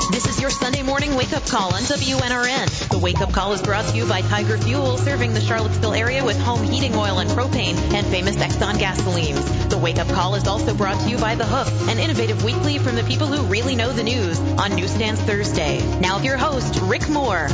This is your Sunday morning wake-up call on WNRN. The wake-up call is brought to you by Tiger Fuel, serving the Charlottesville area with home heating oil and propane and famous Exxon gasolines. The wake-up call is also brought to you by The Hook, an innovative weekly from the people who really know the news on Newsstands Thursday. Now with your host, Rick Moore.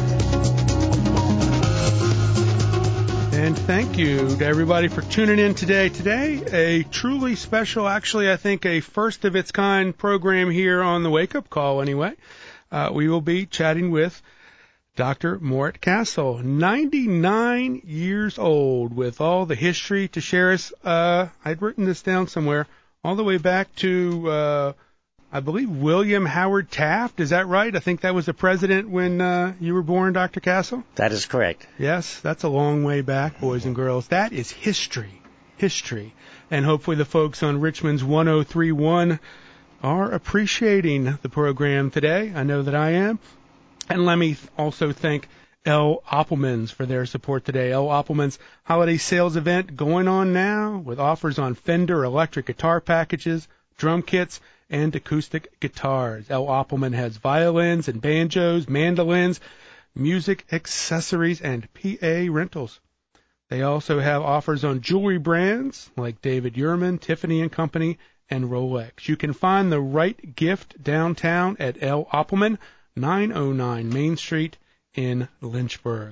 And thank you to everybody for tuning in today. Today, a truly special, actually, I think a first-of-its-kind program here on the Wake Up Call, anyway. We will be chatting with Dr. Mort Castle, 99 years old, with all the history to share us. I'd written this down somewhere, all the way back to, I believe, William Howard Taft. Is that right? I think that was the president when you were born, Dr. Castle? That is correct. Yes, that's a long way back, boys and girls. That is history. And hopefully the folks on Richmond's 103.1 are appreciating the program today. I know that I am. And let me also thank L. Oppelman's for their support today. L. Oppelman's holiday sales event going on now with offers on Fender electric guitar packages, drum kits, and acoustic guitars. L. Oppelman has violins and banjos, mandolins, music accessories, and PA rentals. They also have offers on jewelry brands like David Yurman, Tiffany & Company, and Rolex. You can find the right gift downtown at L. Oppelman, 909 Main Street in Lynchburg.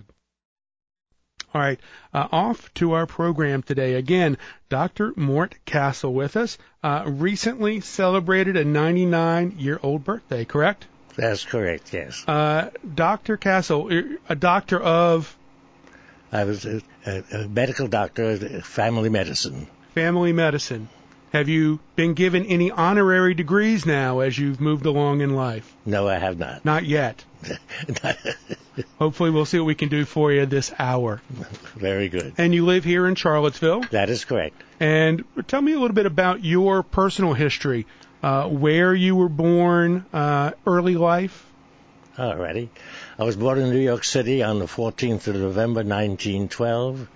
All right, off to our program today. Again, Dr. Mort Castle with us. Recently celebrated a 99-year-old birthday, correct? That's correct, yes. Dr. Castle, a doctor of? I was a medical doctor of family medicine. Family medicine. Have you been given any honorary degrees now as you've moved along in life? No, I have not. Not yet. Hopefully we'll see what we can do for you this hour. Very good. And you live here in Charlottesville? That is correct. And tell me a little bit about your personal history, where you were born, early life. Alrighty. I was born in New York City on the 14th of November, 1912.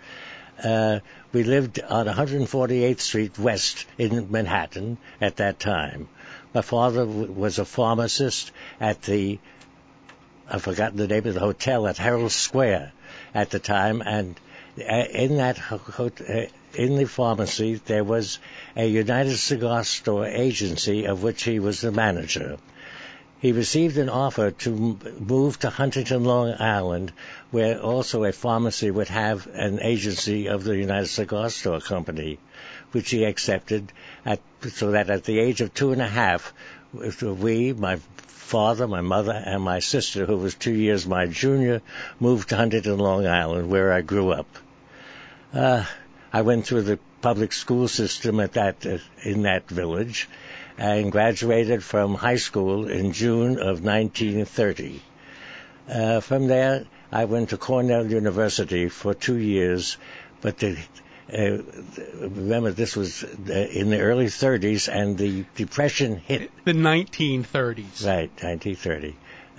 We lived on 148th Street West in Manhattan at that time. My father was a pharmacist at I've forgotten the name of the hotel at Herald Square at the time, and in the pharmacy there was a United Cigar Store agency of which he was the manager. He received an offer to move to Huntington, Long Island, where also a pharmacy would have an agency of the United Cigar Store Company, which he accepted, so that at the age of 2.5, we, my father, my mother, and my sister, who was 2 years my junior, moved to Huntington, Long Island, where I grew up. I went through the public school system in that village, and graduated from high school in June of 1930. From there, I went to Cornell University for 2 years, but remember, this was in the early 30s, and the Depression hit. The 1930s. Right, 1930.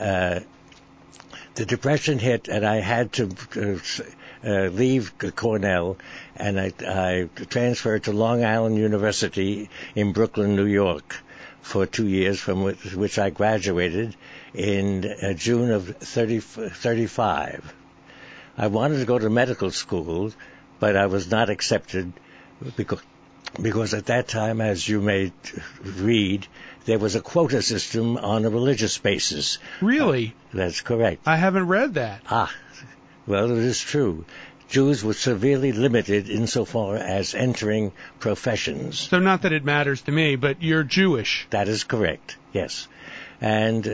The Depression hit, and I had to leave Cornell, and I transferred to Long Island University in Brooklyn, New York, for 2 years, from which I graduated in June of 35. I wanted to go to medical school, but I was not accepted because at that time, as you may read, there was a quota system on a religious basis. Really? That's correct. I haven't read that. Well, it is true. Jews were severely limited insofar as entering professions. So not that it matters to me, but you're Jewish. That is correct, yes. And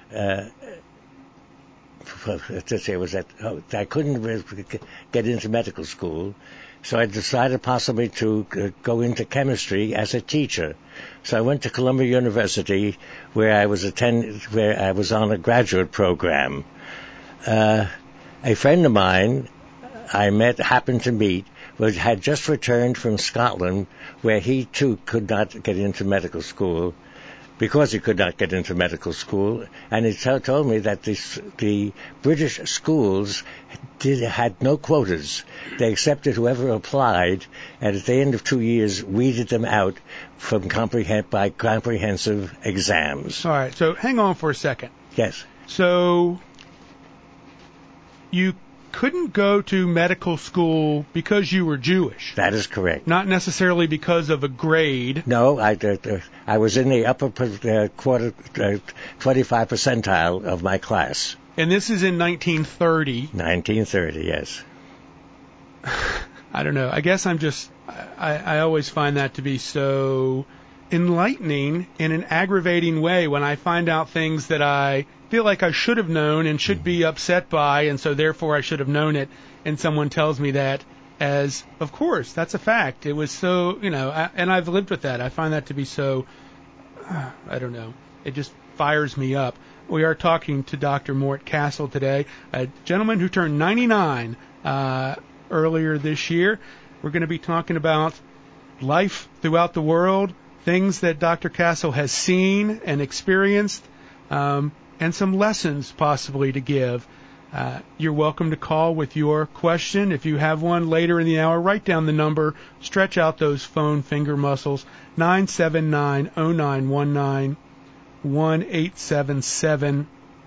I couldn't get into medical school, so I decided possibly to go into chemistry as a teacher. So I went to Columbia University, where I was on a graduate program. A friend of mine happened to meet, had just returned from Scotland, where he too could not get into medical school, because he could not get into medical school, and he told me that the British schools had no quotas. They accepted whoever applied, and at the end of 2 years weeded them out by comprehensive exams. All right, so hang on for a second. Yes. So you couldn't go to medical school because you were Jewish. That is correct. Not necessarily because of a grade. No, I was in the upper 25 percentile of my class. And this is in 1930. 1930, yes. I don't know. I guess I always find that to be so enlightening in an aggravating way when I find out things that I feel like I should have known and should be upset by, and so therefore I should have known it, and someone tells me that as, of course, that's a fact. It was so, and I've lived with that. I find that to be so, I don't know. It just fires me up. We are talking to Dr. Mort Castle today, a gentleman who turned 99 earlier this year. We're going to be talking about life throughout the world, things that Dr. Castle has seen and experienced, and some lessons possibly to give. You're welcome to call with your question. If you have one later in the hour, write down the number, stretch out those phone finger muscles, 979-0919, 1-877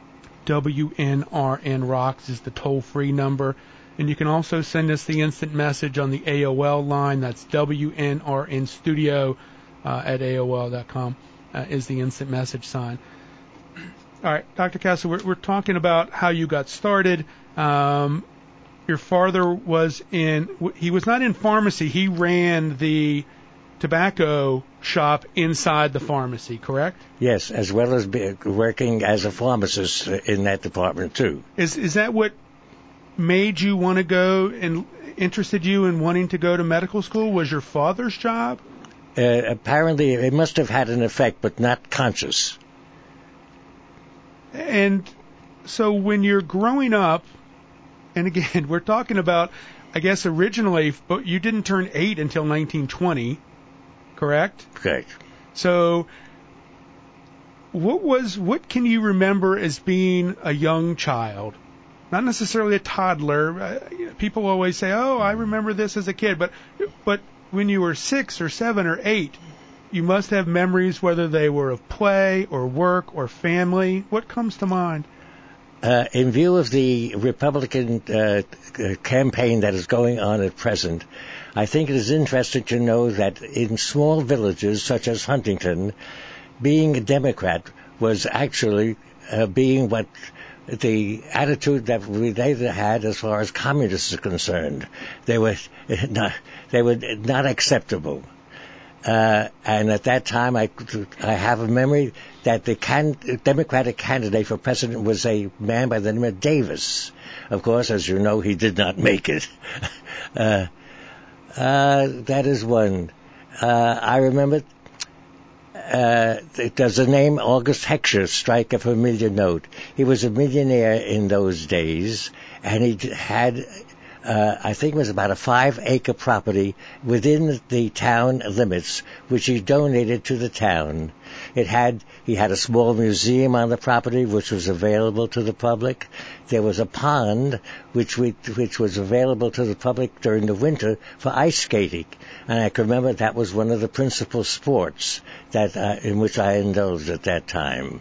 WNRN Rocks is the toll-free number. And you can also send us the instant message on the AOL line. That's WNRN Studio at AOL.com is the instant message sign. All right, Dr. Castle, we're talking about how you got started. Your father was he was not in pharmacy. He ran the tobacco shop inside the pharmacy, correct? Yes, as well as working as a pharmacist in that department, too. Is that what made you want to go and interested you in wanting to go to medical school? Was your father's job? Apparently, it must have had an effect, but not conscious. And so when you're growing up, and again, we're talking about, I guess originally, but you didn't turn 8 until 1920, correct? Correct. So what can you remember as being a young child? Not necessarily a toddler. People always say, "Oh, I remember this as a kid," but when you were 6 or 7 or 8, you must have memories, whether they were of play or work or family. What comes to mind? In view of the Republican campaign that is going on at present, I think it is interesting to know that in small villages such as Huntington, being a Democrat was actually being what the attitude that we later had as far as communists are concerned. They were not acceptable. And at that time, I have a memory that the Democratic candidate for president was a man by the name of Davis. Of course, as you know, he did not make it. That is one. I remember, does the name August Heckscher strike a familiar note? He was a millionaire in those days, and he had, I think it was about a 5-acre property within the town limits, which he donated to the town. He had a small museum on the property, which was available to the public. There was a pond, which was available to the public during the winter for ice skating. And I can remember that was one of the principal sports in which I indulged at that time.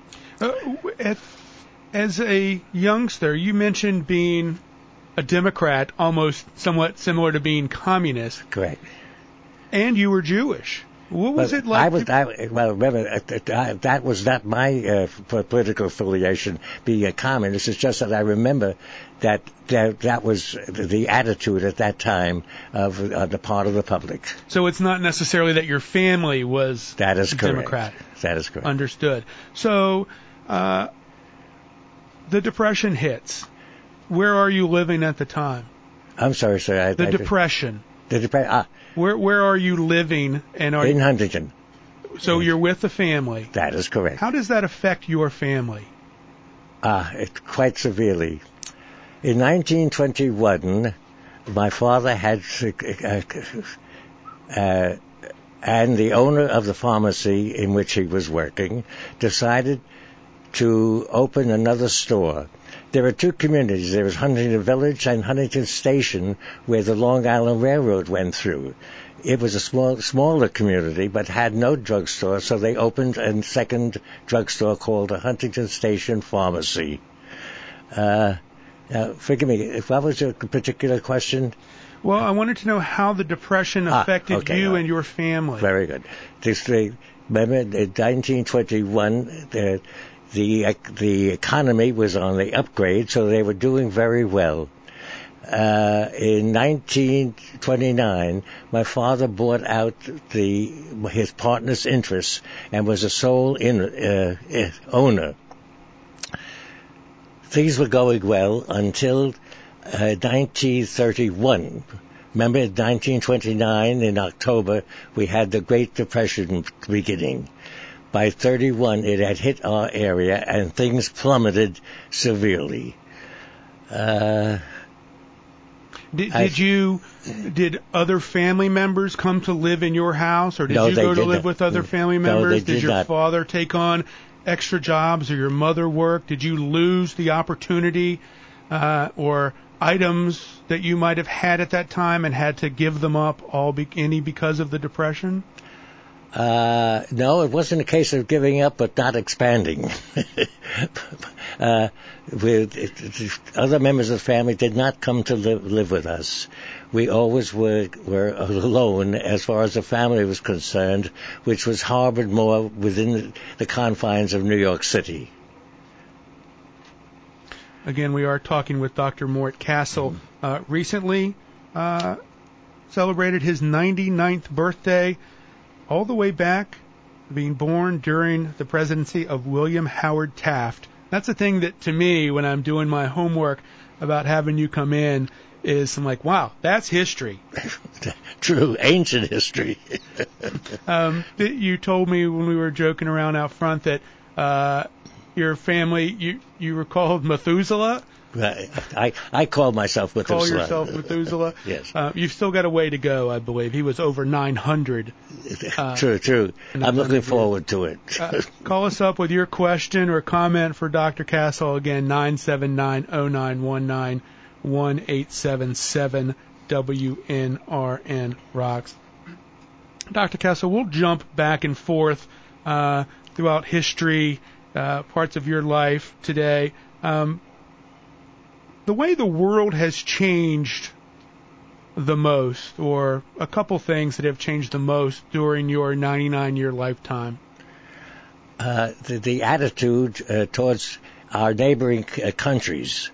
As a youngster, you mentioned being a Democrat, almost somewhat similar to being communist. Correct. And you were Jewish. What was it like? Remember, that was not my political affiliation, being a communist. It's just that I remember that was the attitude at that time of the part of the public. So it's not necessarily that your family was Democrat. That is correct. Understood. So the Depression hits. Where are you living at the time? I'm sorry, sir. The Depression. The Depression. Where are you living? And in Huntington. So you're with the family. That is correct. How does that affect your family? Quite severely. In 1921, my father had, and the owner of the pharmacy in which he was working, decided to open another store. there were two communities. There was Huntington Village and Huntington Station, where the Long Island Railroad went through. It was a smaller community, but had no drugstore, so they opened a second drugstore called the Huntington Station Pharmacy. Forgive me, what was your particular question? Well, I wanted to know how the Depression affected you and your family. Very good. Remember, in 1921, the economy was on the upgrade, so they were doing very well. In 1929, my father bought out his partner's interests and was a sole owner. Things were going well until 1931. Remember, in 1929, in October, we had the Great Depression beginning. By 31, it had hit our area, and things plummeted severely. Did other family members come to live in your house, or did you go to live with other family members? No, they did your not. Father take on extra jobs, or your mother work? Did you lose the opportunity or items that you might have had at that time and had to give them up because of the Depression? No, it wasn't a case of giving up but not expanding. Other members of the family did not come to live with us. We always were alone as far as the family was concerned, which was harbored more within the confines of New York City. Again, we are talking with Dr. Mort Castle. Recently celebrated his 99th birthday, all the way back, being born during the presidency of William Howard Taft. That's the thing that, to me, when I'm doing my homework about having you come in, is I'm like, wow, that's history. True, ancient history. You told me when we were joking around out front that your family, you were called Methuselah? I call myself Methuselah. Call yourself Methuselah? Yes. You've still got a way to go, I believe. He was over 900. True. I'm looking forward to it. Call us up with your question or comment for Dr. Castle. Again, 979-0919, 1-877-WNRN Rocks. Dr. Castle, we'll jump back and forth throughout history, parts of your life today. The way the world has changed the most, or a couple things that have changed the most during your 99-year lifetime? The attitude towards our neighboring countries.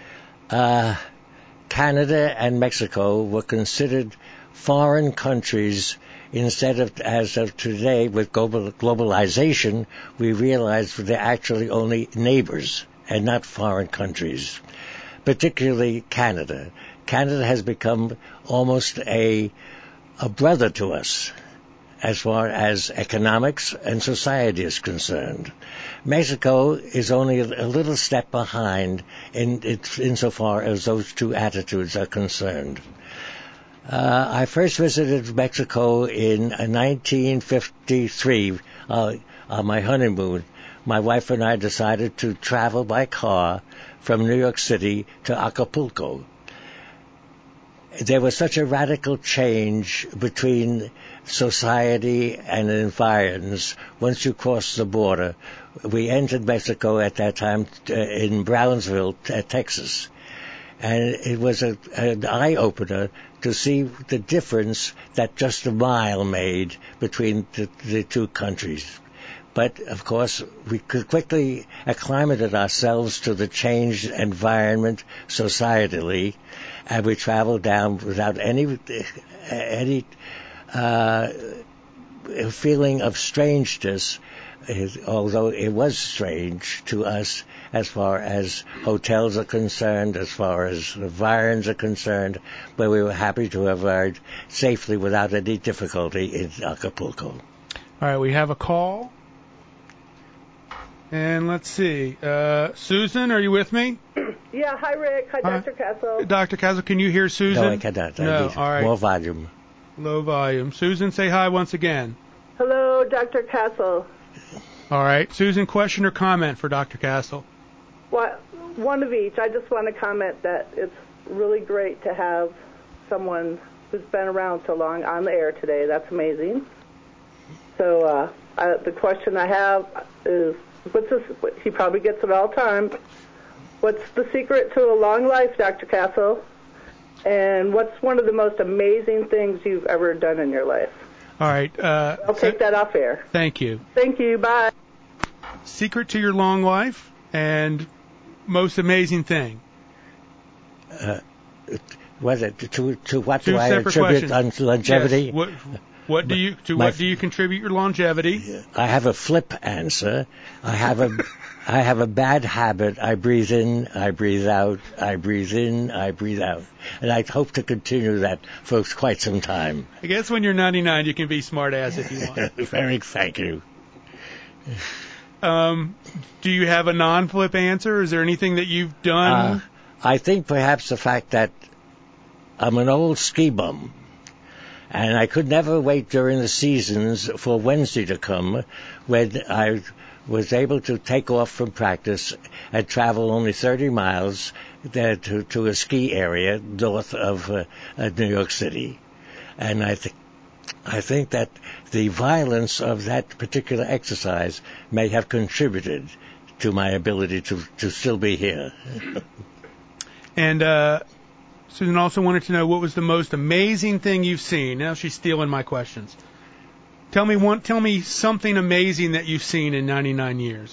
Canada and Mexico were considered foreign countries instead of, as of today, with globalization, we realize they're actually only neighbors and not foreign countries. Particularly Canada. Canada has become almost a brother to us as far as economics and society is concerned. Mexico is only a little step behind insofar as those two attitudes are concerned. I first visited Mexico in 1953 on my honeymoon. My wife and I decided to travel by car from New York City to Acapulco. There was such a radical change between society and environs once you crossed the border. We entered Mexico at that time in Brownsville, Texas. And it was an eye-opener to see the difference that just a mile made between the two countries. But, of course, we could quickly acclimated ourselves to the changed environment societally, and we traveled down without any feeling of strangeness, although it was strange to us as far as hotels are concerned, as far as environs are concerned, but we were happy to have arrived safely without any difficulty in Acapulco. All right, we have a call. And let's see. Susan, are you with me? Yeah, hi, Rick. Hi, Dr. Castle. Dr. Castle, can you hear Susan? No, I cannot. No, all right. More volume. Low volume. Susan, say hi once again. Hello, Dr. Castle. All right. Susan, question or comment for Dr. Castle? one of each. I just want to comment that it's really great to have someone who's been around so long on the air today. That's amazing. So the question I have is, he probably gets it all the time. What's the secret to a long life, Dr. Castle? And what's one of the most amazing things you've ever done in your life? All right. I'll take that off air. Thank you. Thank you. Bye. Secret to your long life and most amazing thing. Whether to what Two do I attribute longevity? Yes. What do you contribute your longevity? I have a flip answer. I have a bad habit. I breathe in, I breathe out, I breathe in, I breathe out. And I hope to continue that for quite some time. I guess when you're 99, you can be smart ass if you want. Very thank you. Do you have a non-flip answer? Is there anything that you've done? I think perhaps the fact that I'm an old ski bum. And I could never wait during the seasons for Wednesday to come when I was able to take off from practice and travel only 30 miles there to a ski area north of New York City. And I think that the violence of that particular exercise may have contributed to my ability to still be here. And Susan also wanted to know what was the most amazing thing you've seen. Now she's stealing my questions. Tell me something amazing that you've seen in 99 years.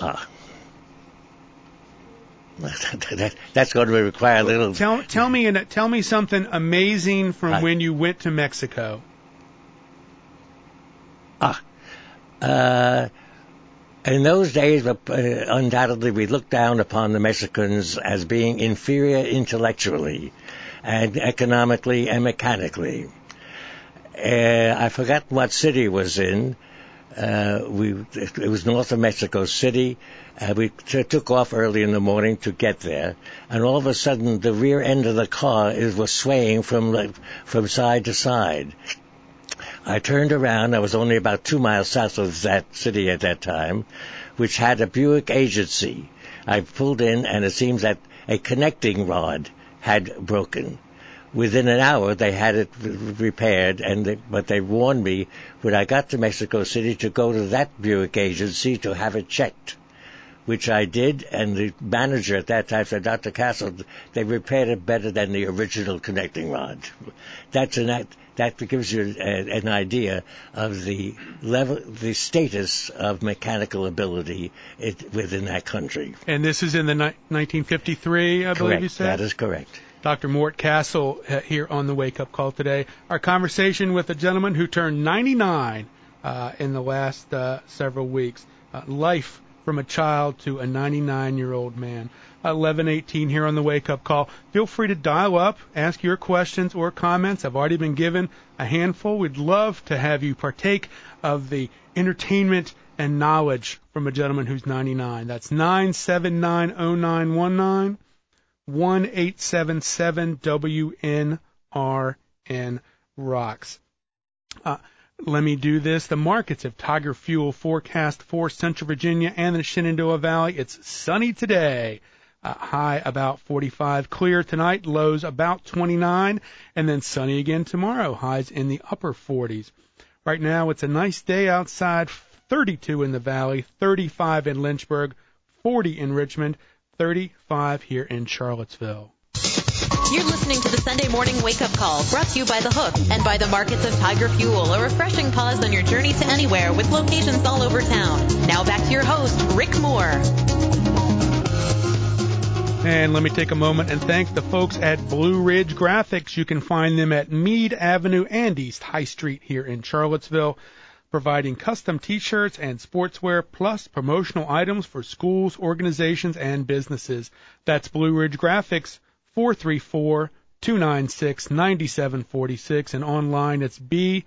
That's going to require a little. Tell me something amazing from when you went to Mexico. In those days, undoubtedly, we looked down upon the Mexicans as being inferior intellectually and economically and mechanically. I forgot what city it was in. It was north of Mexico City. We took off early in the morning to get there, and all of a sudden, the rear end of the car was swaying from side to side. I turned around. I was only about 2 miles south of that city at that time, which had a Buick agency. I pulled in, and it seems that a connecting rod had broken. Within an hour, they had it repaired, but they warned me when I got to Mexico City to go to that Buick agency to have it checked, which I did, and the manager at that time said, Dr. Castle, they repaired it better than the original connecting rod. That gives you an idea of the level, the status of mechanical ability within that country. And this is in the 1953, I believe you said? That is correct. Dr. Mort Castle here on the Wake Up Call today. Our conversation with a gentleman who turned 99 in the last several weeks. Life from a child to a 99-year-old man. 11:18 here on the Wake Up Call. Feel free to dial up, ask your questions or comments. I've already been given a handful. We'd love to have you partake of the entertainment and knowledge from a gentleman who's 99. That's 979-0919, 1-877-WNRN-ROCKS. Let me do this. The markets have Tiger Fuel forecast for Central Virginia and the Shenandoah Valley. It's sunny today. High about 45. Clear tonight. Lows about 29. And then sunny again tomorrow. Highs in the upper 40s. Right now it's a nice day outside. 32 in the Valley. 35 in Lynchburg. 40 in Richmond. 35 here in Charlottesville. You're listening to the Sunday Morning Wake Up Call, brought to you by The Hook and by the markets of Tiger Fuel, a refreshing pause on your journey to anywhere with locations all over town. Now back to your host, Rick Moore. And let me take a moment and thank the folks at Blue Ridge Graphics. You can find them at Meade Avenue and East High Street here in Charlottesville, providing custom T-shirts and sportswear, plus promotional items for schools, organizations, and businesses. That's Blue Ridge Graphics, 434-296-9746, and online it's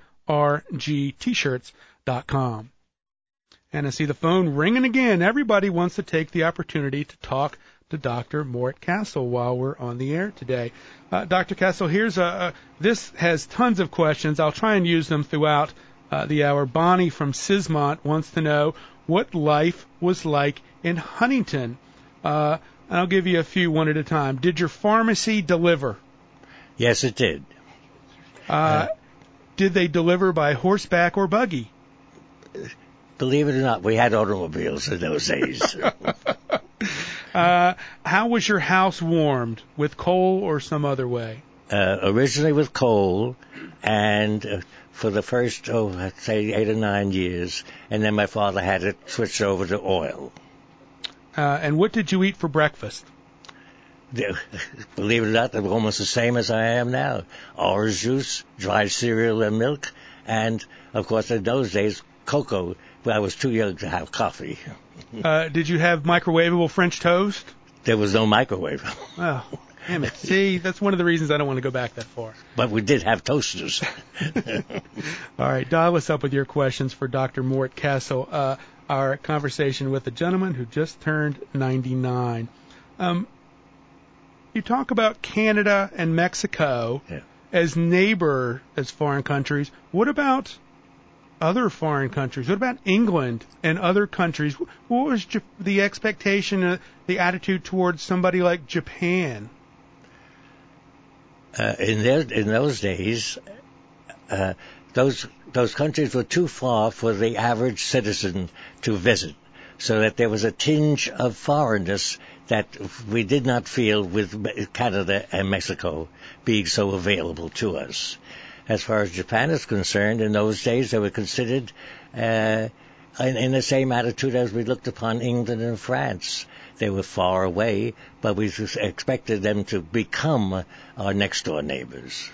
brgtshirts.com. And I see the phone ringing again. Everybody wants to take the opportunity to talk to Dr. Mort Castle while we're on the air today. Dr. Castle, this has tons of questions. I'll try and use them throughout the hour. Bonnie from Sismont wants to know what life was like in Huntington. I'll give you a few one at a time. Did your pharmacy deliver? Yes, it did. Did they deliver by horseback or buggy? Believe it or not, we had automobiles in those days. How was your house warmed? With coal or some other way? Originally with coal, and for the first, I'd say 8 or 9 years, and then my father had it switched over to oil. And what did you eat for breakfast? Believe it or not, they were almost the same as I am now. Orange juice, dry cereal and milk, and, of course, in those days, cocoa. But I was too young to have coffee. Did you have microwavable French toast? There was no microwave. Oh, damn it. See, that's one of the reasons I don't want to go back that far. But we did have toasters. All right, dial us up with your questions for Dr. Mort Kessel. Our conversation with a gentleman who just turned 99. You talk about Canada and Mexico as neighbor, as foreign countries. What about other foreign countries? What about England and other countries? What was the expectation, the attitude towards somebody like Japan? In those days, those countries were too far for the average citizen to visit, so that there was a tinge of foreignness that we did not feel with Canada and Mexico being so available to us. As far as Japan is concerned, in those days they were considered in the same attitude as we looked upon England and France. They were far away, but we expected them to become our next-door neighbors.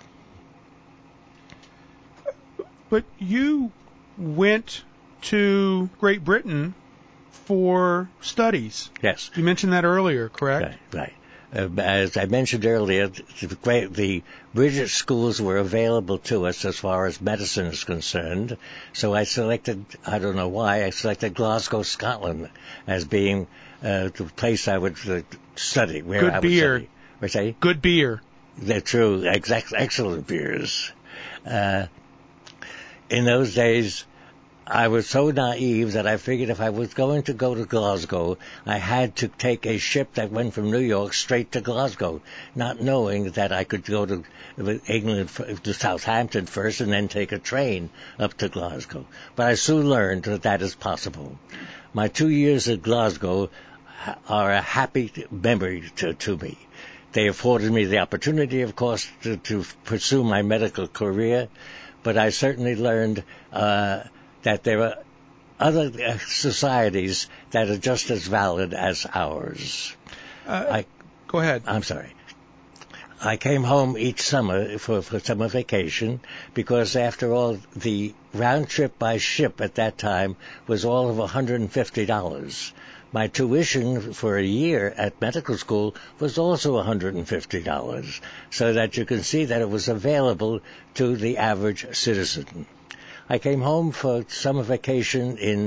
But you went to Great Britain for studies. Yes. You mentioned that earlier, correct? Right. As I mentioned earlier, the British schools were available to us as far as medicine is concerned. So I selected, I don't know why, I selected Glasgow, Scotland as being the place I would study. Where Good I would beer. study. What's that? Good beer. They're true. Excellent beers. In those days, I was so naive that I figured if I was going to go to Glasgow, I had to take a ship that went from New York straight to Glasgow, not knowing that I could go to England, to Southampton first, and then take a train up to Glasgow. But I soon learned that that is possible. My 2 years at Glasgow are a happy memory to me. They afforded me the opportunity, of course, to pursue my medical career, but I certainly learned that there are other societies that are just as valid as ours. Go ahead. I'm sorry. I came home each summer for summer vacation because, after all, the round trip by ship at that time was all of $150. My tuition for a year at medical school was also $150, so that you can see that it was available to the average citizen. I came home for summer vacation in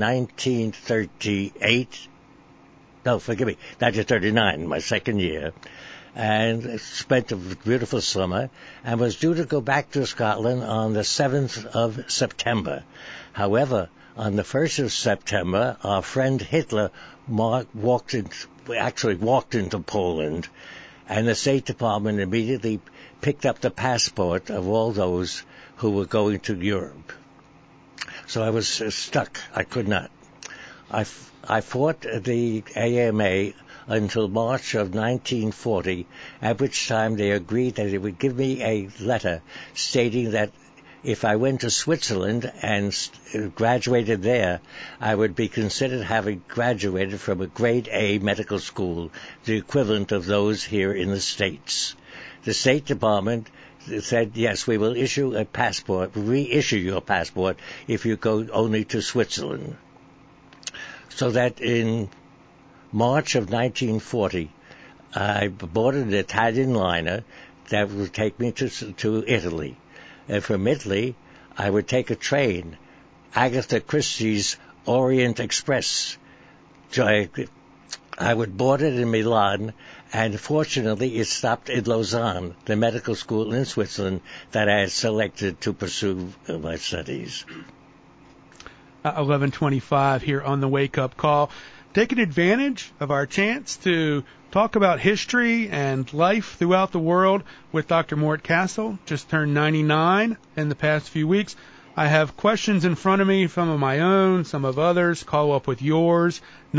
1938. No, forgive me, 1939, my second year, and spent a beautiful summer, and was due to go back to Scotland on the 7th of September. However, on the 1st of September, our friend Hitler walked into Poland, and the State Department immediately picked up the passport of all those who were going to Europe. So I was stuck. I could not. I fought the AMA until March of 1940, at which time they agreed that they would give me a letter stating that if I went to Switzerland and graduated there, I would be considered having graduated from a grade A medical school, the equivalent of those here in the States. The State Department said, yes, we will issue a passport, reissue your passport if you go only to Switzerland. So that in March of 1940, I boarded an Italian liner that would take me to Italy. And from Italy, I would take a train, Agatha Christie's Orient Express. So I would board it in Milan, and fortunately it stopped in Lausanne, the medical school in Switzerland that I had selected to pursue my studies. 11:25 here on the Wake Up Call. taking advantage of our chance to talk about history and life throughout the world with Dr. Mort Castle. Just turned 99 in the past few weeks. I have questions in front of me, some of my own, some of others. Call up with yours,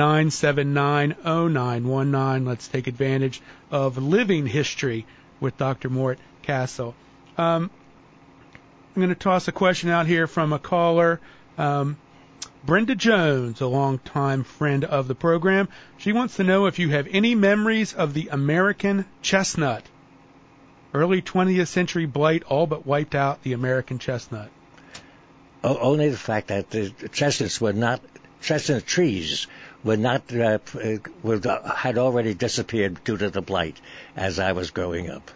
979-0919. Let's take advantage of living history with Dr. Mort Castle. I'm going to toss a question out here from a caller, Brenda Jones, a longtime friend of the program. She wants to know if you have any memories of the American chestnut. Early 20th century blight all but wiped out the American chestnut. Only the fact that the chestnut trees were not had already disappeared due to the blight as I was growing up.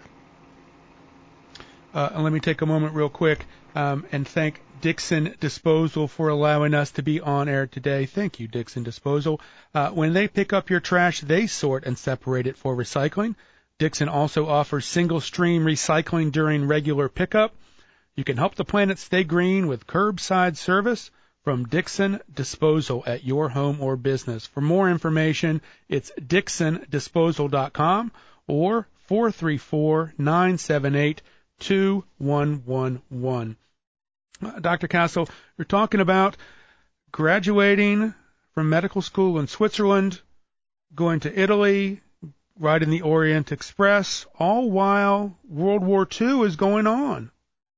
And let me take a moment real quick and thank Dixon Disposal for allowing us to be on air today. Thank you, Dixon Disposal. When they pick up your trash, they sort and separate it for recycling. Dixon also offers single-stream recycling during regular pickup. You can help the planet stay green with curbside service from Dixon Disposal at your home or business. For more information, it's dixondisposal.com or 434-978-2111. Dr. Castle, you're talking about graduating from medical school in Switzerland, going to Italy, riding the Orient Express, all while World War II is going on.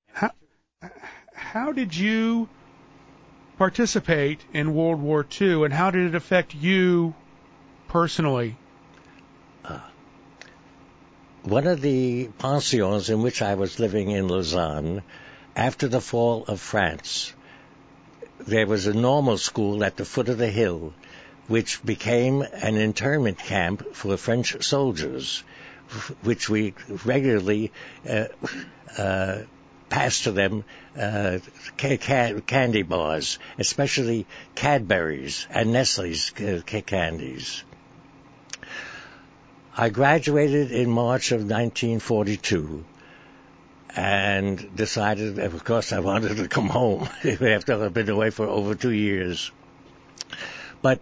How did you participate in World War II, and how did it affect you personally? One of the pensions in which I was living in Lausanne, after the fall of France, there was a normal school at the foot of the hill, which became an internment camp for French soldiers, which we regularly passed to them candy bars, especially Cadbury's and Nestle's candies. I graduated in March of 1942 and decided, of course, I wanted to come home after I've been away for over 2 years. But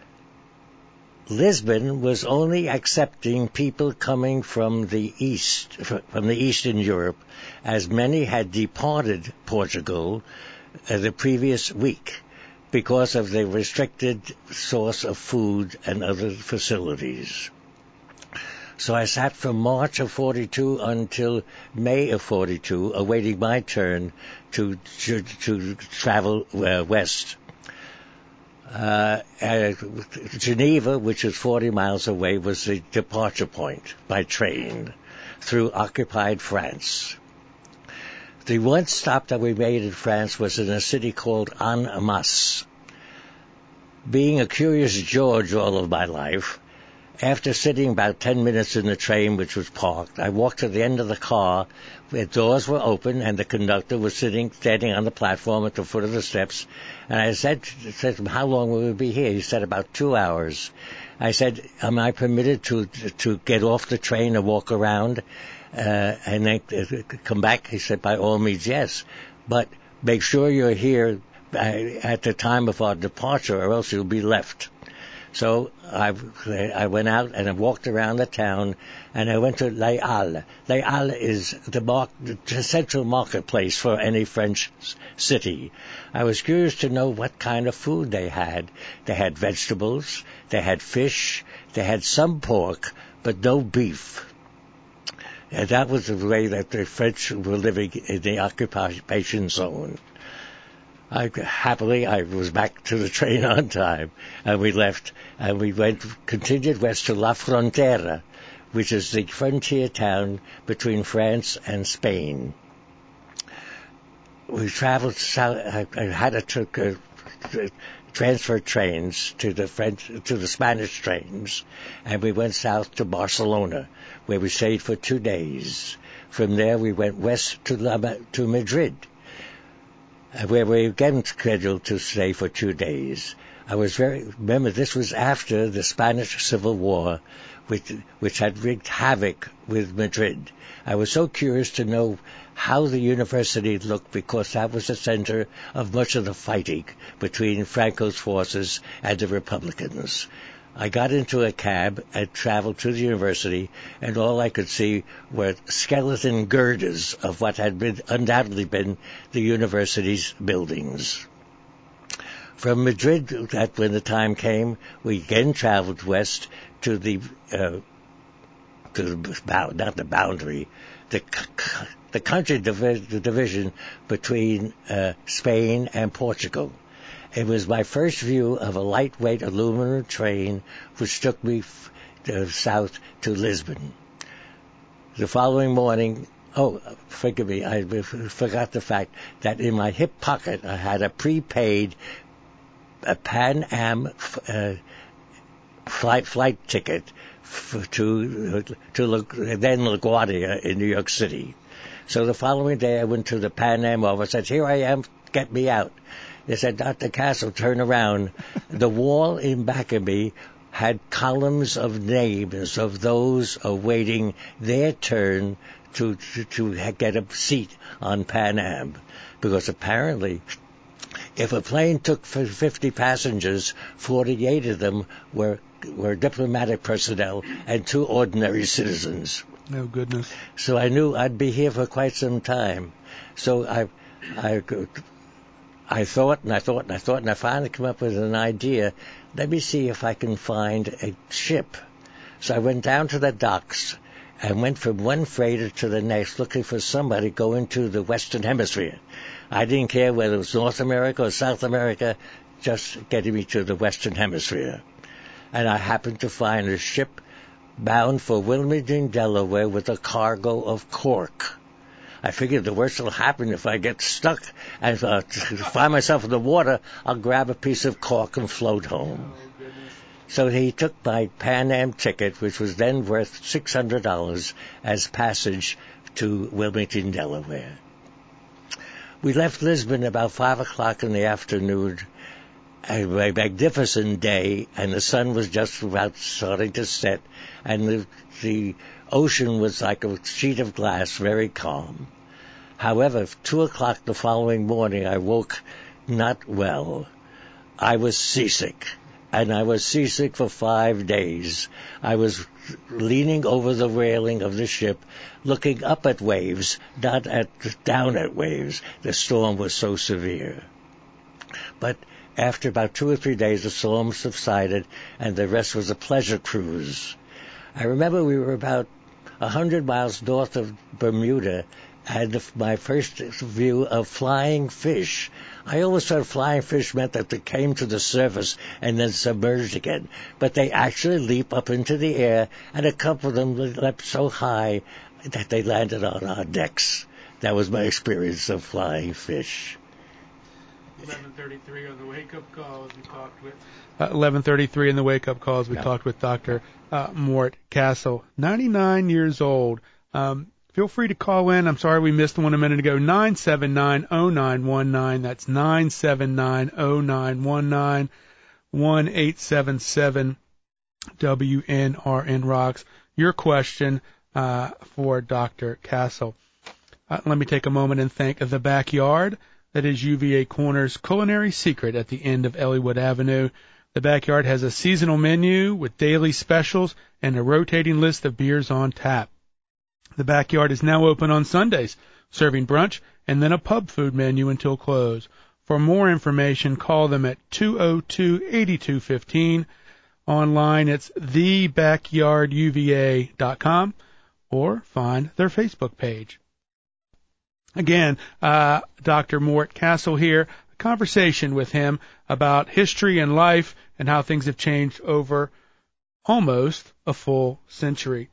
Lisbon was only accepting people coming from the East, from the Eastern Europe, as many had departed Portugal the previous week because of the restricted source of food and other facilities. So I sat from March of 42 until May of 42, awaiting my turn to travel west. Geneva, which is 40 miles away, was the departure point by train through occupied France. The one stop that we made in France was in a city called Annemasse. Being a curious George all of my life, after sitting about 10 minutes in the train, which was parked, I walked to the end of the car. The doors were open, and the conductor was standing on the platform at the foot of the steps. And I said to him, "How long will we be here?" He said, "About 2 hours." I said, "Am I permitted to get off the train and walk around and then come back?" He said, "By all means, yes. But make sure you're here at the time of our departure, or else you'll be left." So I went out and I walked around the town, and I went to Les Halles. Les Halles is the central marketplace for any French city. I was curious to know what kind of food they had. They had vegetables, they had fish, they had some pork, but no beef. And that was the way that the French were living in the occupation zone. I was back to the train on time, and we left, and we continued west to La Frontera, which is the frontier town between France and Spain. We traveled south. I had to transfer trains to the Spanish trains, and we went south to Barcelona, where we stayed for 2 days. From there, we went west to Madrid, where we again scheduled to stay for 2 days. Remember, this was after the Spanish Civil War, which had wreaked havoc with Madrid. I was so curious to know how the university looked, because that was the center of much of the fighting between Franco's forces and the Republicans. I got into a cab and traveled to the university, and all I could see were skeleton girders of what had undoubtedly been the university's buildings. From Madrid, when the time came, we again traveled west to the country division between Spain and Portugal. It was my first view of a lightweight aluminum train which took me south to Lisbon. The following morning, forgive me, I forgot the fact that in my hip pocket I had a prepaid Pan Am flight ticket to then LaGuardia in New York City. So the following day I went to the Pan Am office. I said, "Here I am, get me out." They said, "Dr. Castle, turn around." The wall in back of me had columns of names of those awaiting their turn to get a seat on Pan Am, because apparently, if a plane took 50 passengers, 48 of them were diplomatic personnel and 2 ordinary citizens. Oh, goodness. So I knew I'd be here for quite some time. So I thought, and I finally came up with an idea. Let me see if I can find a ship. So I went down to the docks and went from one freighter to the next looking for somebody going to the Western Hemisphere. I didn't care whether it was North America or South America, just getting me to the Western Hemisphere. And I happened to find a ship bound for Wilmington, Delaware, with a cargo of cork. I figured the worst will happen if I get stuck and find myself in the water, I'll grab a piece of cork and float home. So he took my Pan Am ticket, which was then worth $600, as passage to Wilmington, Delaware. We left Lisbon about 5 o'clock in the afternoon, a magnificent day, and the sun was just about starting to set, and the ocean was like a sheet of glass, very calm. However, 2 o'clock the following morning, I woke not well. I was seasick, and I was seasick for 5 days. I was leaning over the railing of the ship, looking up at waves, not down at waves. The storm was so severe. But after about 2 or 3 days, the storm subsided, and the rest was a pleasure cruise. I remember we were about 100 miles north of Bermuda, and my first view of flying fish. I always thought flying fish meant that they came to the surface and then submerged again. But they actually leap up into the air, and a couple of them leapt so high that they landed on our decks. That was my experience of flying fish. 11:33 on the wake-up call as we talked with 11:33 in the wake-up call as we talked with Dr. Mort Castle, 99 years old. Feel free to call in. I'm sorry we missed the one a minute ago. 979-0919. That's 979-0919. 1-877-WNRN Rocks. Your question for Dr. Castle. Let me take a moment and thank The Backyard. That is UVA Corner's culinary secret at the end of Ellwood Avenue. The Backyard has a seasonal menu with daily specials and a rotating list of beers on tap. The Backyard is now open on Sundays, serving brunch and then a pub food menu until close. For more information, call them at 202-8215. Online, it's thebackyarduva.com or find their Facebook page. Again, Dr. Mort Castle here, a conversation with him about history and life and how things have changed over almost a full century.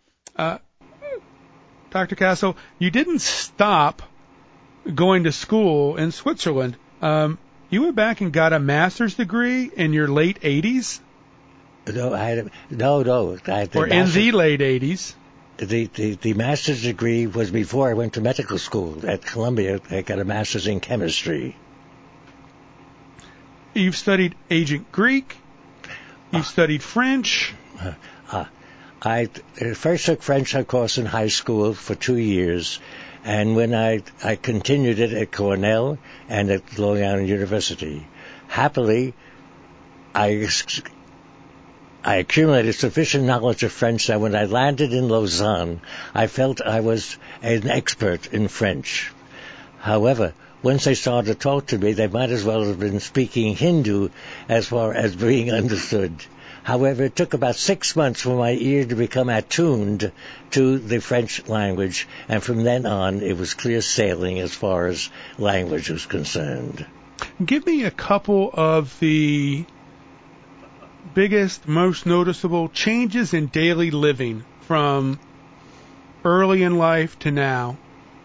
Dr. Castle, you didn't stop going to school in Switzerland. You went back and got a master's degree in your late 80s? No. Or in the late 80s? The master's degree was before I went to medical school at Columbia. I got a master's in chemistry. You've studied ancient Greek. You've studied French. I first took French, of course, in high school for 2 years, and when I continued it at Cornell and at Long Island University. Happily, I accumulated sufficient knowledge of French that when I landed in Lausanne, I felt I was an expert in French. However, once they started to talk to me, they might as well have been speaking Hindu as far as being understood. However, it took about 6 months for my ear to become attuned to the French language, and from then on, it was clear sailing as far as language was concerned. Give me a couple of the biggest, most noticeable changes in daily living from early in life to now.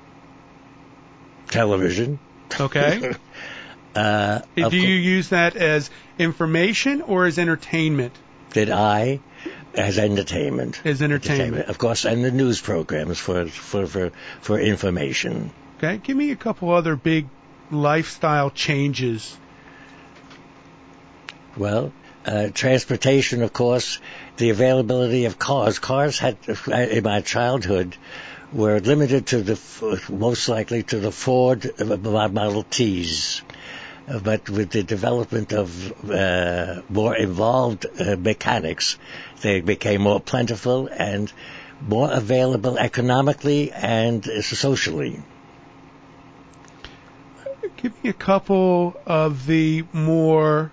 Television. Okay. Do you use that as information or as entertainment? As entertainment. As entertainment. Of course, and the news programs for information. Okay. Give me a couple other big lifestyle changes. Well, transportation, of course, the availability of cars. Cars had, in my childhood, were limited to most likely to the Ford Model Ts. But with the development of more involved mechanics, they became more plentiful and more available economically and socially. Give me a couple of the more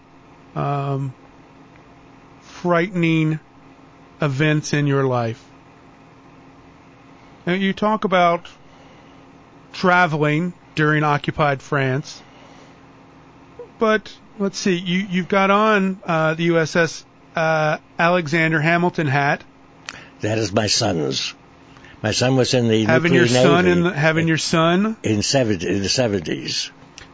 frightening events in your life. Now, you talk about traveling during occupied France. But let's see, you've got on the USS Alexander Hamilton hat. That is my son's. My son was in the having nuclear your son Navy. Having your son in the 70s.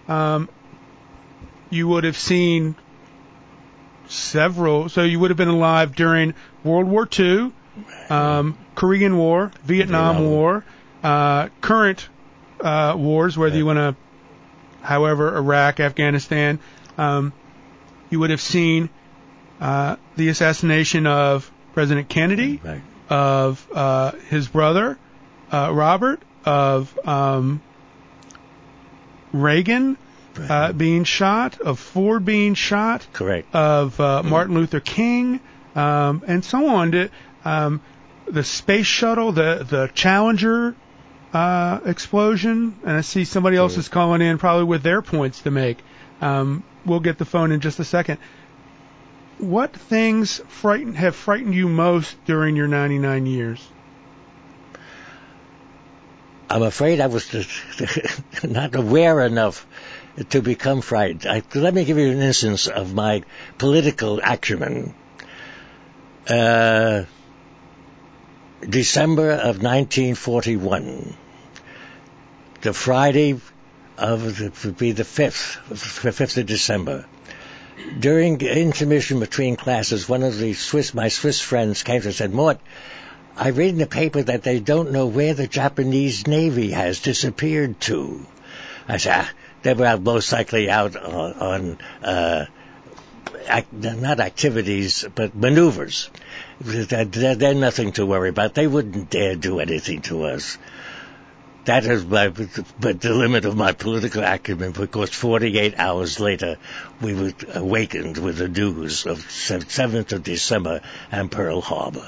You would have seen several. So you would have been alive during World War II, Korean War, Vietnam War, current wars, whether you want to. However, Iraq, Afghanistan, you would have seen the assassination of President Kennedy, right. Of his brother, Robert, of Reagan being shot, of Ford being shot, correct, of Martin Luther King, and so on. The space shuttle, the Challenger explosion, and I see somebody else is calling in probably with their points to make. We'll get the phone in just a second. What things have frightened you most during your 99 years? I'm afraid I was not aware enough to become frightened. Let me give you an instance of my political acumen. December of 1941. The Friday would be the 5th of December. During intermission between classes, one of my Swiss friends came to and said, "Mort, I read in the paper that they don't know where the Japanese Navy has disappeared to." I said, they were most likely out on not activities, but maneuvers. They're nothing to worry about. They wouldn't dare do anything to us. That is but the limit of my political acumen, because 48 hours later, we were awakened with the news of 7th of December and Pearl Harbor.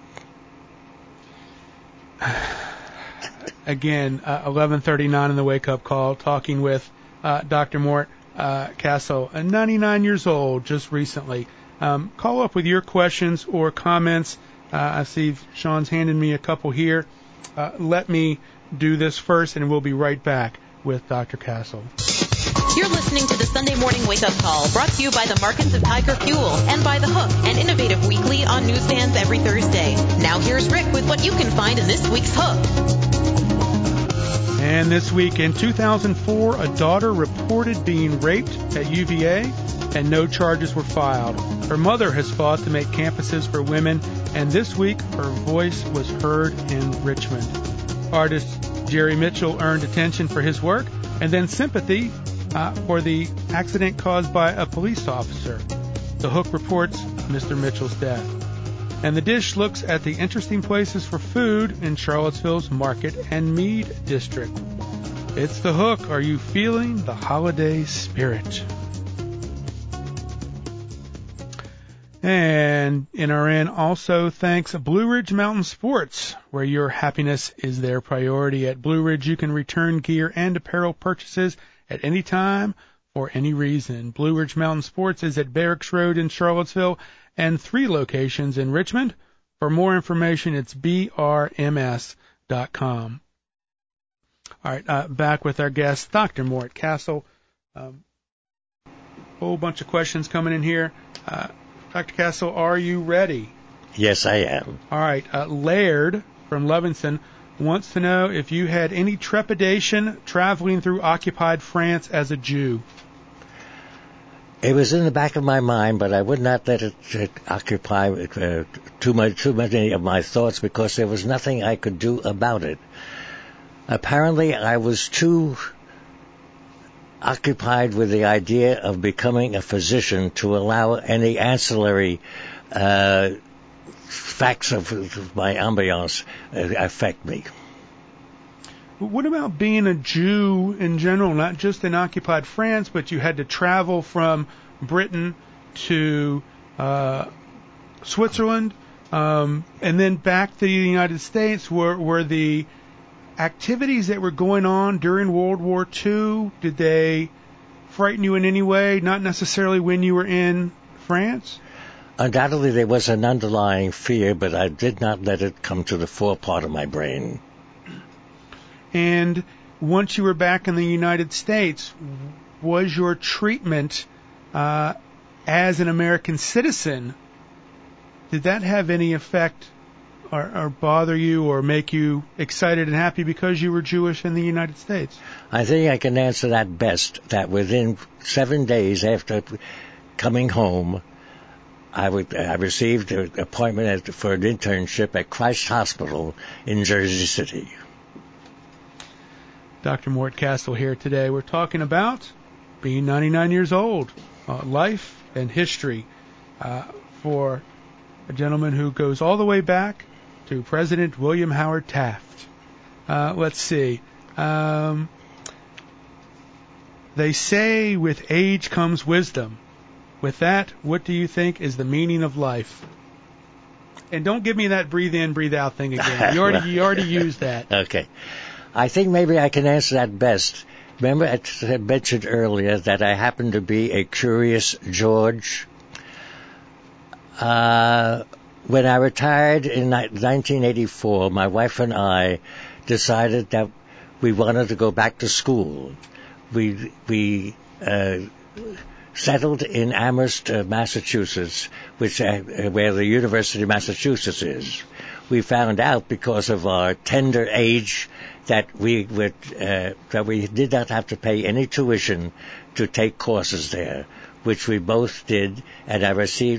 Again, 11:39 in the wake-up call, talking with Dr. Mort Castle, 99 years old, just recently. Call up with your questions or comments. I see Sean's handing me a couple here. Let me do this first, and we'll be right back with Dr. Castle. You're listening to the Sunday Morning Wake-Up Call, brought to you by the Markets of Tiger Fuel and by The Hook, an innovative weekly on newsstands every Thursday. Now here's Rick with what you can find in this week's Hook. And this week, in 2004, a daughter reported being raped at UVA, and no charges were filed. Her mother has fought to make campuses for women, and this week, her voice was heard in Richmond. Artist Jerry Mitchell earned attention for his work, and then sympathy for the accident caused by a police officer. The Hook reports Mr. Mitchell's death. And the Dish looks at the interesting places for food in Charlottesville's Market and Mead District. It's The Hook. Are you feeling the holiday spirit? And NRN also thanks Blue Ridge Mountain Sports, where your happiness is their priority. At Blue Ridge, you can return gear and apparel purchases at any time for any reason. Blue Ridge Mountain Sports is at Barracks Road in Charlottesville and 3 locations in Richmond. For more information, it's brms.com. All right, back with our guest, Dr. Mort Castle. Whole bunch of questions coming in here. Dr. Castle, are you ready? Yes, I am. All right. Laird from Levinson wants to know if you had any trepidation traveling through occupied France as a Jew. It was in the back of my mind, but I would not let it occupy too many of my thoughts because there was nothing I could do about it. Apparently, I was too occupied with the idea of becoming a physician to allow any ancillary facts of my ambiance affect me. What about being a Jew in general, not just in occupied France, but you had to travel from Britain to Switzerland and then back to the United States? Were the activities that were going on during World War II, did they frighten you in any way? Not necessarily when you were in France? Undoubtedly, there was an underlying fear, but I did not let it come to the fore part of my brain. And once you were back in the United States, was your treatment as an American citizen, did that have any effect or bother you or make you excited and happy because you were Jewish in the United States? I think I can answer that best, that within 7 days after coming home, I received an appointment for an internship at Christ Hospital in Jersey City. Dr. Mort Castle here today. We're talking about being 99 years old, life and history for a gentleman who goes all the way back to President William Howard Taft. Let's see. They say with age comes wisdom. With that, what do you think is the meaning of life? And don't give me that breathe in, breathe out thing again. You already used that. Okay. I think maybe I can answer that best. Remember I mentioned earlier that I happen to be a curious George? When I retired in 1984, my wife and I decided that we wanted to go back to school. We settled in Amherst, Massachusetts, where the University of Massachusetts is. We found out because of our tender age that we did not have to pay any tuition to take courses there, which we both did, and I received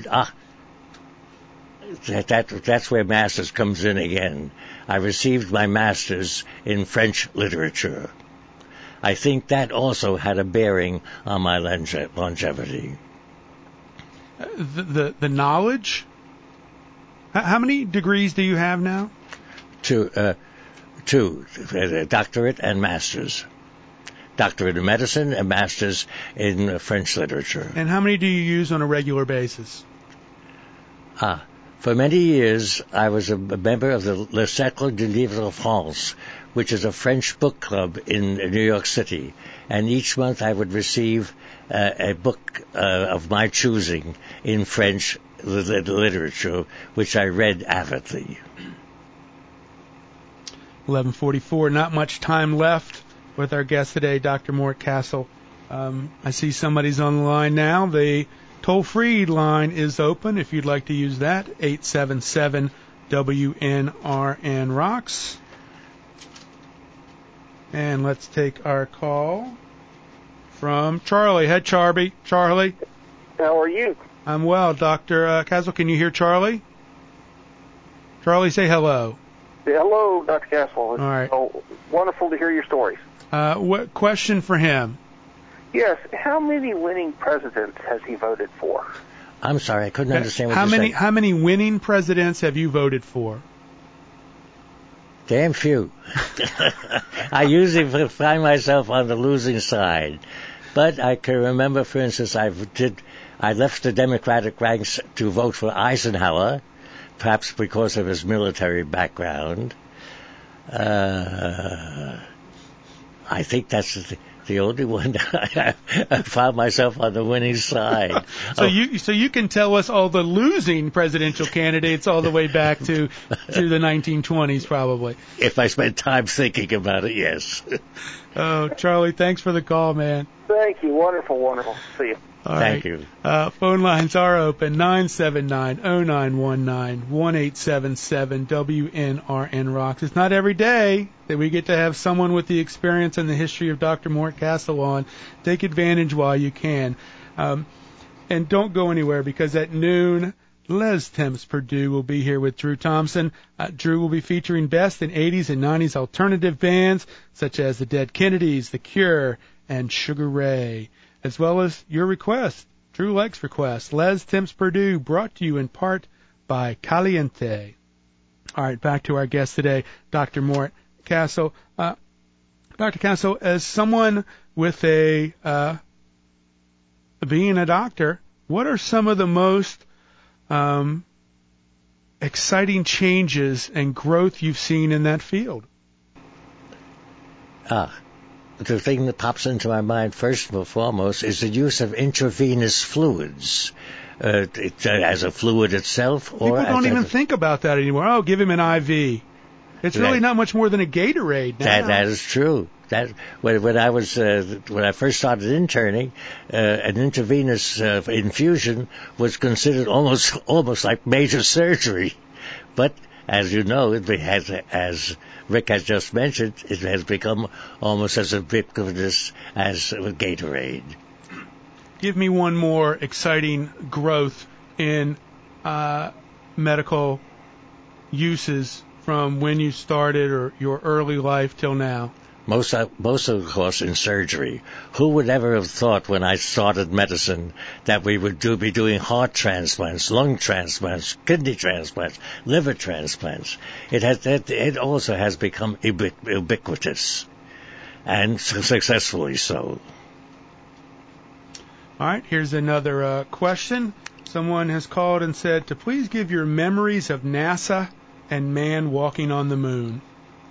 that's where master's comes in again. I received my master's in French literature. I think that also had a bearing on my longevity. The knowledge? How many degrees do you have now? Two, doctorate and master's. Doctorate in medicine and master's in French literature. And how many do you use on a regular basis? For many years, I was a member of the Le Cercle du Livre France, which is a French book club in New York City. And each month I would receive a book of my choosing in French literature, which I read avidly. 11:44, not much time left with our guest today, Dr. Mort Castle. I see somebody's on the line now. The toll-free line is open if you'd like to use that, 877-WNRN Rocks. And let's take our call from Charlie. Hey, Charlie. How are you? I'm well. Dr. Castle, can you hear Charlie? Charlie, say hello. Hello, Dr. Castle. All right. Oh, wonderful to hear your stories. What question for him? Yes. How many winning presidents has he voted for? I'm sorry, I couldn't understand what How you many said. how many winning presidents have you voted for? Damn few. I usually find myself on the losing side. But I can remember, for instance, I left the Democratic ranks to vote for Eisenhower, perhaps because of his military background. I think that's the only one that I found myself on the winning side. So you can tell us all the losing presidential candidates all the way back to the 1920s, probably. If I spent time thinking about it, yes. Oh, Charlie, thanks for the call, man. Thank you. Wonderful, wonderful. See you. All Thank right. you. Phone lines are open, 979-0919, 1-877-WNRN Rocks. It's not every day that we get to have someone with the experience and the history of Dr. Mort Castle on. Take advantage while you can. And don't go anywhere, because at noon, Les Temps Purdue will be here with Drew Thompson. Drew will be featuring best in 80s and 90s alternative bands, such as the Dead Kennedys, The Cure, and Sugar Ray, as well as your requests. Drew likes requests. Les Temps Purdue, brought to you in part by Caliente. All right, back to our guest today, Dr. Mort Castle. Dr. Castle, as someone with being a doctor, what are some of the most exciting changes and growth you've seen in that field? The thing that pops into my mind first and foremost is the use of intravenous fluids, as a fluid itself. People don't even think about that anymore. Oh, give him an IV. It's really not much more than a Gatorade now. That is true. That when I first started interning, an intravenous infusion was considered almost like major surgery, but as you know, as Rick has just mentioned, it has become almost as ubiquitous as Gatorade. Give me one more exciting growth in medical uses from when you started or your early life till now. Most of course, in surgery. Who would ever have thought when I started medicine that we would be doing heart transplants, lung transplants, kidney transplants, liver transplants? It also has become ubiquitous, and successfully so. All right, here's another question. Someone has called and said to please give your memories of NASA and man walking on the moon.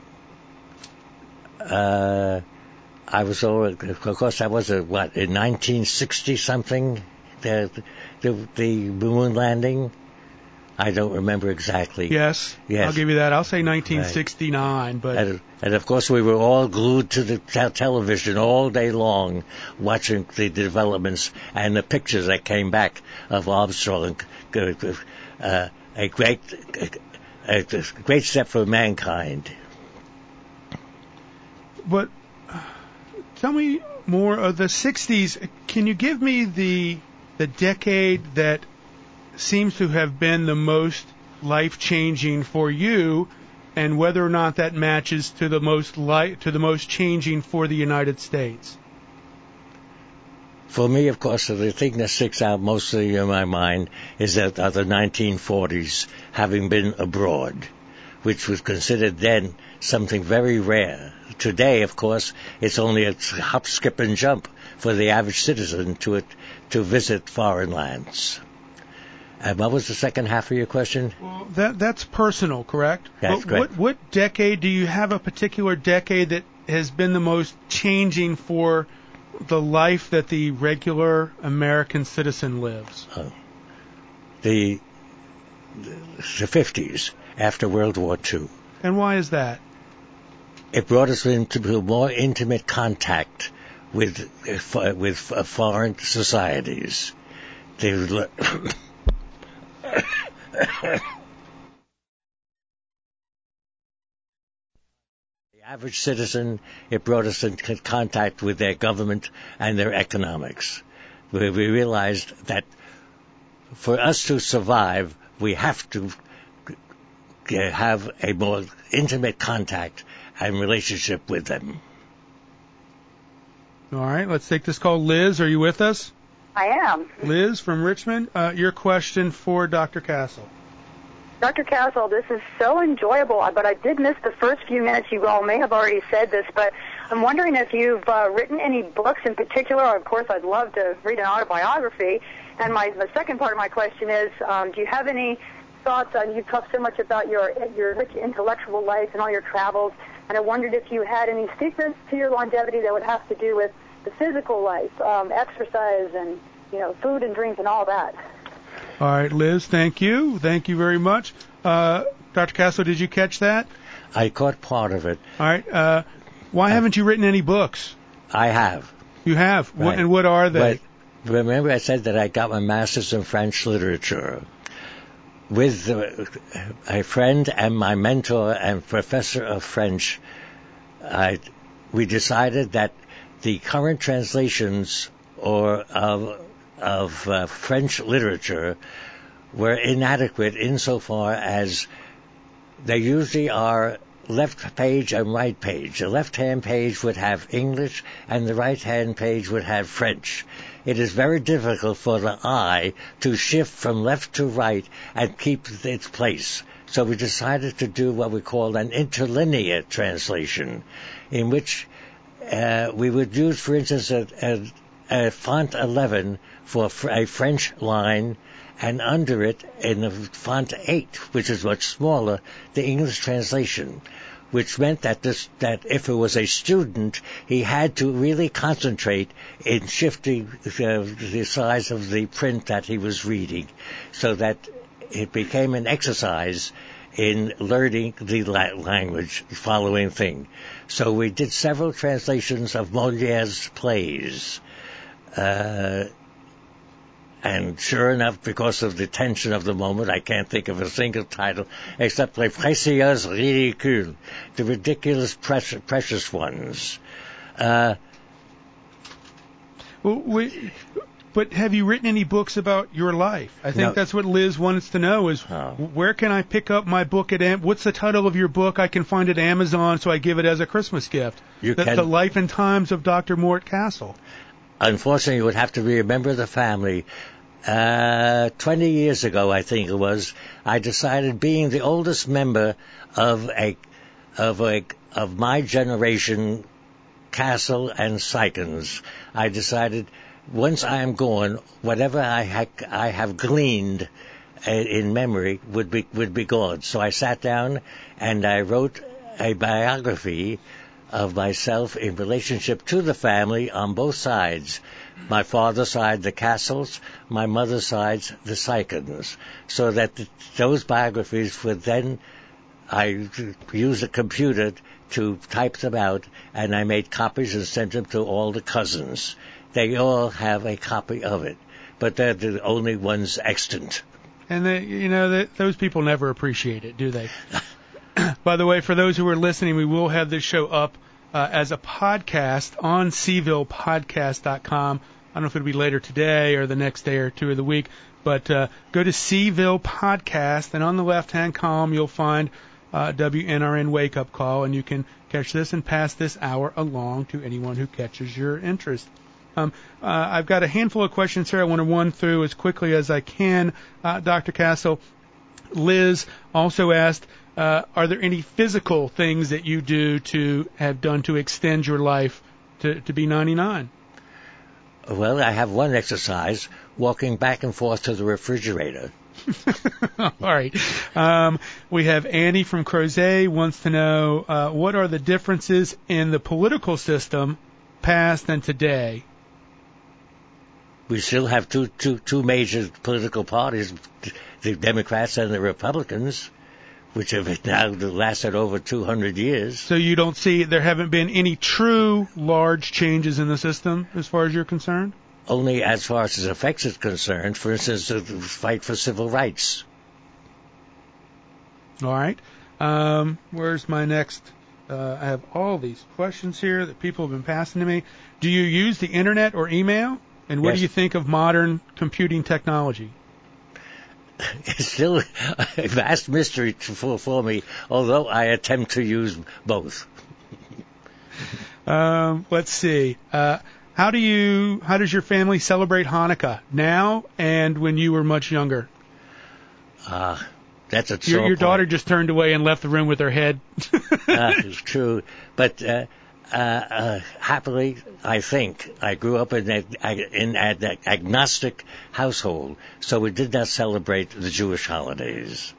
I was of course, that was in 1960 something, the moon landing. I don't remember exactly. Yes, I'll give you that. I'll say 1969, right. But and of course we were all glued to the television all day long, watching the developments and the pictures that came back of Armstrong. A great step for mankind. But tell me more of the 60s. Can you give me the decade that seems to have been the most life-changing for you, and whether or not that matches to the most changing for the United States? For me, of course, the thing that sticks out mostly in my mind is that the 1940s, having been abroad, which was considered then something very rare. Today, of course, it's only a hop, skip, and jump for the average citizen to visit foreign lands. And what was the second half of your question? Well, that's personal, correct? That's correct. What decade, do you have a particular decade that has been the most changing for the life that the regular American citizen lives? The 50s, after World War II. And why is that? It brought us into more intimate contact with foreign societies. The average citizen, it brought us into contact with their government and their economics. We realized that for us to survive, we have to have a more intimate contact and relationship with them. All right, let's take this call. Liz, are you with us? I am. Liz from Richmond, your question for Dr. Castle. Dr. Castle, this is so enjoyable, but I did miss the first few minutes. You all may have already said this, but I'm wondering if you've written any books in particular. Of course, I'd love to read an autobiography. And the second part of my question is, do you have any thoughts on, you've talked so much about your rich intellectual life and all your travels, and I wondered if you had any secrets to your longevity that would have to do with the physical life, exercise and, food and drink and all that. All right, Liz, thank you. Thank you very much. Dr. Castle, did you catch that? I caught part of it. All right. Why haven't you written any books? I have. You have? Right. And what are they? But remember I said that I got my master's in French literature. With a friend and my mentor and professor of French, we decided that the current translations of French literature were inadequate insofar as they usually are left page and right page. The left-hand page would have English and the right-hand page would have French. It is very difficult for the eye to shift from left to right and keep its place. So we decided to do what we call an interlinear translation, in which we would use, for instance, a font 11 for a French line, and under it, in the font 8, which is much smaller, the English translation, which meant that if it was a student, he had to really concentrate in shifting the size of the print that he was reading, so that it became an exercise in learning the language, the following thing. So we did several translations of Molière's plays. And sure enough, because of the tension of the moment, I can't think of a single title except Les Précieuses Ridicules, the ridiculous precious ones. But have you written any books about your life? I think that's what Liz wants to know is, where can I pick up my book at what's the title of your book? I can find it at Amazon, so I give it as a Christmas gift. The Life and Times of Dr. Mort Castle. Unfortunately, you would have to be a member of the family. 20 years ago, I think it was, I decided, being the oldest member of my generation, Castle and Sykens, I decided, once I am gone, whatever I have gleaned in memory would be gone. So I sat down and I wrote a biography of myself in relationship to the family on both sides. My father's side, the Castles, my mother's side, the Sykens. So that those biographies would then, I used a computer to type them out, and I made copies and sent them to all the cousins. They all have a copy of it, but they're the only ones extant. And those people never appreciate it, do they? By the way, for those who are listening, we will have this show up as a podcast on CVillePodcast.com. I don't know if it'll be later today or the next day or two of the week, but go to Seville Podcast, and on the left-hand column you'll find WNRN Wake Up Call, and you can catch this and pass this hour along to anyone who catches your interest. I've got a handful of questions here I want to run through as quickly as I can. Dr. Castle, Liz also asked, are there any physical things that you do to have done to extend your life to be 99? Well, I have one exercise, walking back and forth to the refrigerator. All right. We have Andy from Crozet wants to know, what are the differences in the political system past and today? We still have two major political parties, the Democrats and the Republicans, which have now lasted over 200 years. So you don't see, there haven't been any true large changes in the system as far as you're concerned? Only as far as its effects is concerned. For instance, the fight for civil rights. All right. Where's my next? I have all these questions here that people have been passing to me. Do you use the internet or email? And what do you think of modern computing technology? It's still a vast mystery for me, although I attempt to use both. Let's see. How does your family celebrate Hanukkah now and when you were much younger? That's a Your daughter just turned away and left the room with her head. It's true, but happily, I think I grew up in an agnostic household, so we did not celebrate the Jewish holidays.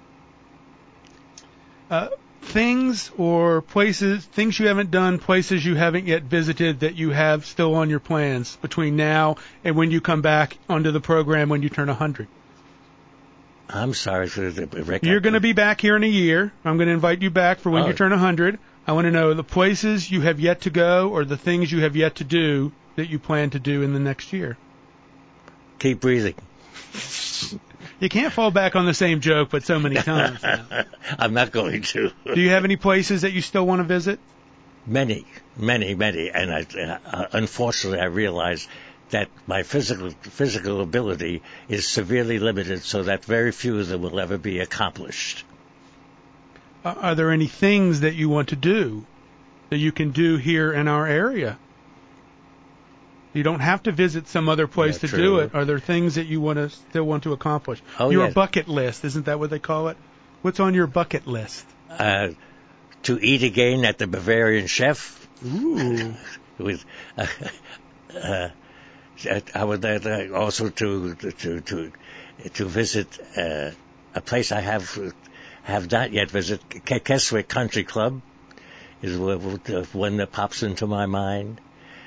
Things or places, things you haven't done, places you haven't yet visited that you have still on your plans between now and when you come back onto the program when you turn 100. I'm sorry, Rick. You're going to be back here in a year. I'm going to invite you back for when you turn 100. I want to know the places you have yet to go or the things you have yet to do that you plan to do in the next year. Keep breathing. You can't fall back on the same joke, but so many times. I'm not going to. Do you have any places that you still want to visit? Many. And unfortunately, I realize that my physical ability is severely limited, so that very few of them will ever be accomplished. Are there any things that you want to do that you can do here in our area? You don't have to visit some other place to do it. Are there things that you still want to accomplish? Your bucket list, isn't that what they call it? What's on your bucket list? To eat again at the Bavarian Chef. Ooh. I would also to visit a place I have not yet visited. Keswick Country Club is one that pops into my mind.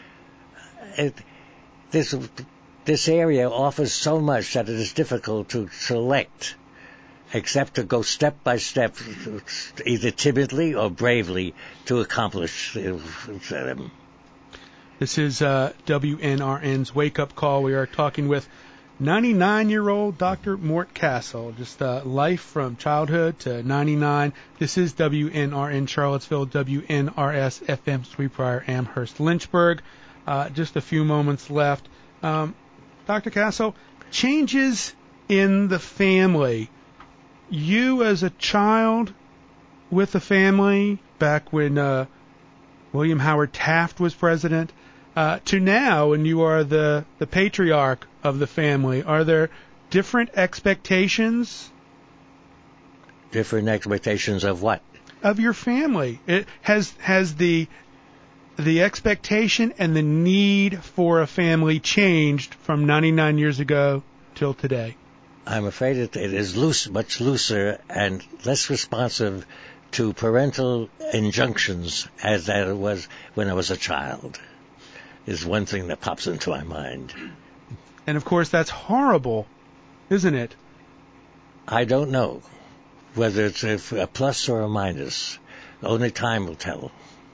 This area offers so much that it is difficult to select, except to go step by step, either timidly or bravely, to accomplish them. This is WNRN's Wake Up Call. We are talking with 99-year-old Dr. Mort Castle. Just life from childhood to 99. This is WNRN Charlottesville, WNRS FM Sweetbriar, Amherst, Lynchburg. Just a few moments left. Dr. Castle, changes in the family. You as a child with the family back when William Howard Taft was president, to now, when you are the patriarch of the family, are there different expectations? Different expectations of what? Of your family. It has the expectation and the need for a family changed from 99 years ago till today? I'm afraid it is much looser and less responsive to parental injunctions as that it was when I was a child, is one thing that pops into my mind. And, of course, that's horrible, isn't it? I don't know whether it's a plus or a minus. Only time will tell.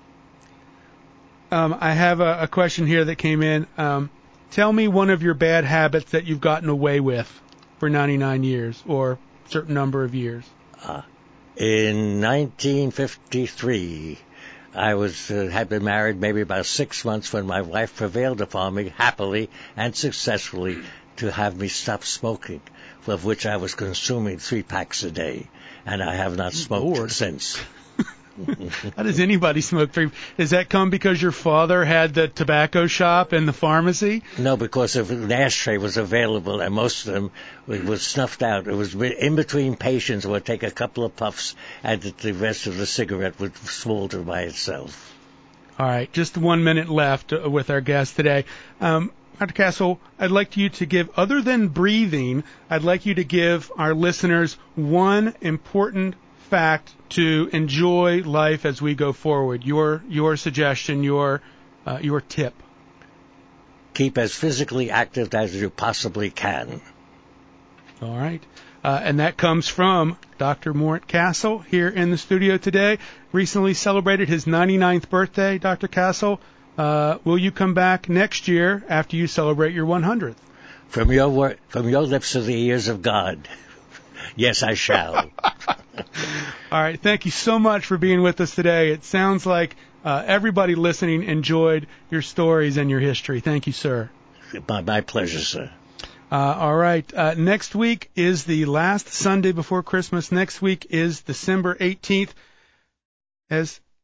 I have a question here that came in. Tell me one of your bad habits that you've gotten away with for 99 years or a certain number of years. In 1953, I had been married maybe about 6 months when my wife prevailed upon me happily and successfully to have me stop smoking, of which I was consuming 3 packs a day, and I have not smoked since. How does anybody smoke 3? Does that come because your father had the tobacco shop and the pharmacy? No, because if an ashtray was available, and most of them was snuffed out. It was in between patients. It would take a couple of puffs, and the rest of the cigarette would smolder by itself. All right, just 1 minute left with our guest today. Dr. Castle, I'd like you to give, other than breathing, I'd like you to give our listeners one important fact to enjoy life as we go forward. Your suggestion, your tip. Keep as physically active as you possibly can. All right. And that comes from Dr. Mort Castle here in the studio today. Recently celebrated his 99th birthday, Dr. Castle. Will you come back next year after you celebrate your 100th? From your lips to the ears of God. Yes, I shall. All right. Thank you so much for being with us today. It sounds like everybody listening enjoyed your stories and your history. Thank you, sir. My pleasure, sir. All right. Next week is the last Sunday before Christmas. Next week is December 18th. As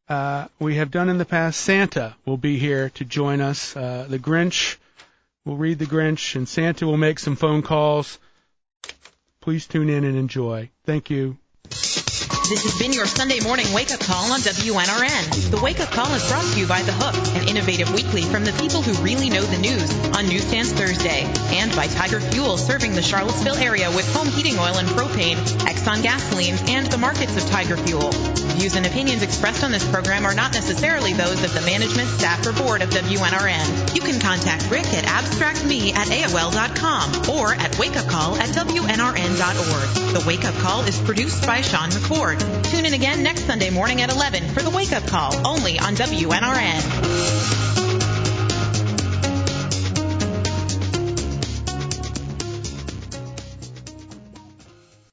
we have done in the past, Santa will be here to join us. The Grinch will read the Grinch, and Santa will make some phone calls. Please tune in and enjoy. Thank you. This has been your Sunday morning wake-up call on WNRN. The wake-up call is brought to you by The Hook, an innovative weekly from the people who really know the news on Newsstands Thursday, and by Tiger Fuel, serving the Charlottesville area with home heating oil and propane, Exxon gasoline, and the markets of Tiger Fuel. Views and opinions expressed on this program are not necessarily those of the management, staff, or board of WNRN. You can contact Rick at abstractme@AOL.com or at wakeupcall@WNRN.org. The Wake Up Call is produced by Sean McCord. Tune in again next Sunday morning at 11 for the Wake Up Call, only on WNRN.